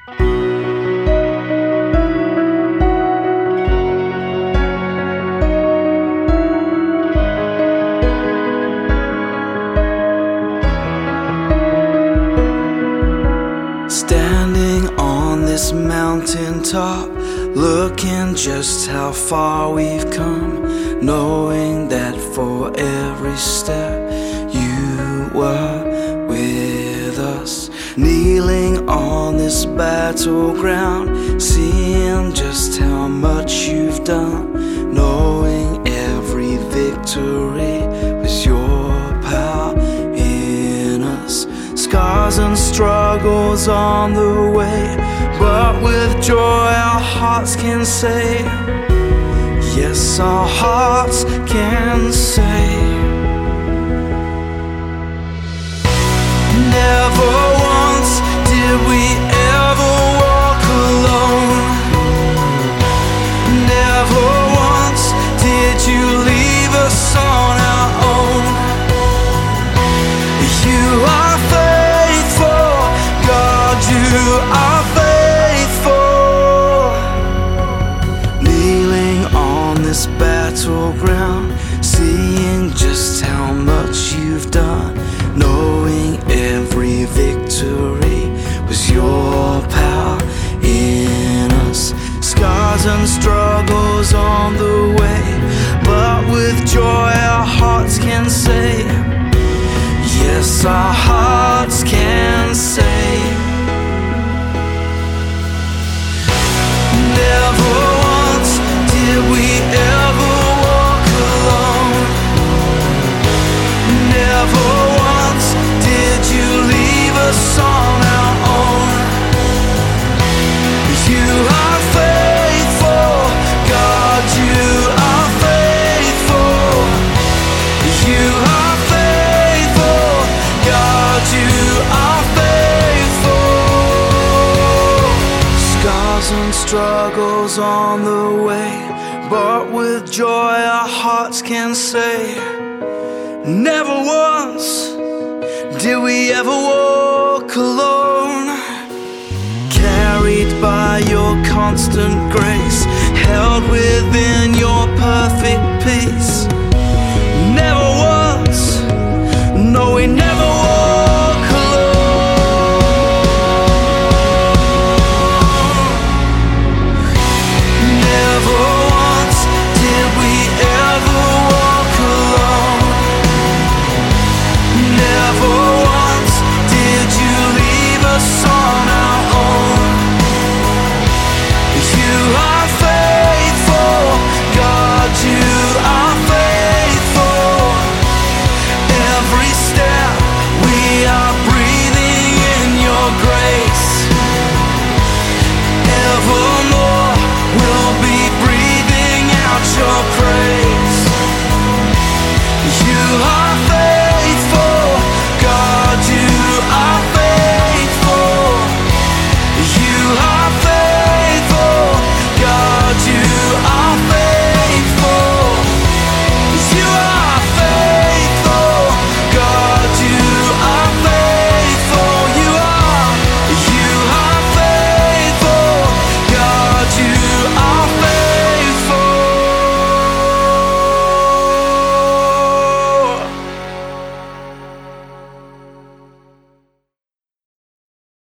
Standing on this mountaintop, looking just how far we've come, knowing that for every step you were with us. Kneeling on this battleground, seeing just how much you've done, knowing every victory was your power in us. Scars and struggles on the way, but with joy our hearts can say, yes, our hearts can say, never once did we ever walk alone. Never once did you leave us on our own. You are faithful, God, you are faithful. Kneeling on this battleground, seeing just how much you've done, knowing every victory was your power in us. Scars and struggles on the way, but with joy our hearts can say, yes, our hearts can say, never once did we ever walk alone. Never once did you leave us on our own. You are faithful, God, you are faithful. You are faithful, God, you are faithful. Scars and struggles on the way, but with joy our hearts can say, never once did we ever walk alone. Carried by your constant grace, held within your perfect peace.